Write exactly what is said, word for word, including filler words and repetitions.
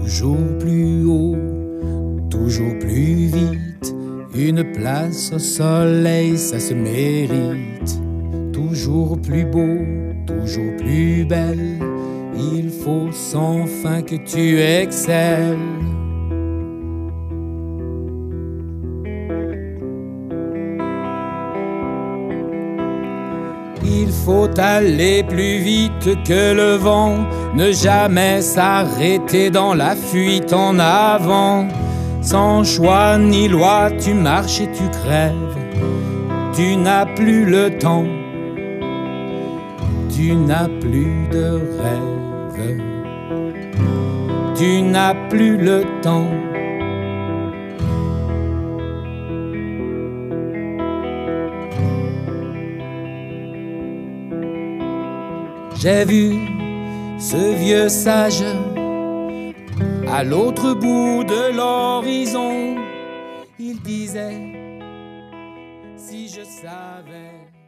toujours plus haut, toujours plus vite. Une place au soleil, ça se mérite. Toujours plus beau, toujours plus belle. Il faut sans fin que tu excelles. Il faut aller plus vite que le vent, ne jamais s'arrêter dans la fuite en avant. Sans choix ni loi, tu marches et tu crèves. Tu n'as plus le temps, tu n'as plus de rêve. Tu n'as plus le temps. J'ai vu ce vieux sage à l'autre bout de l'horizon. Il disait, si je savais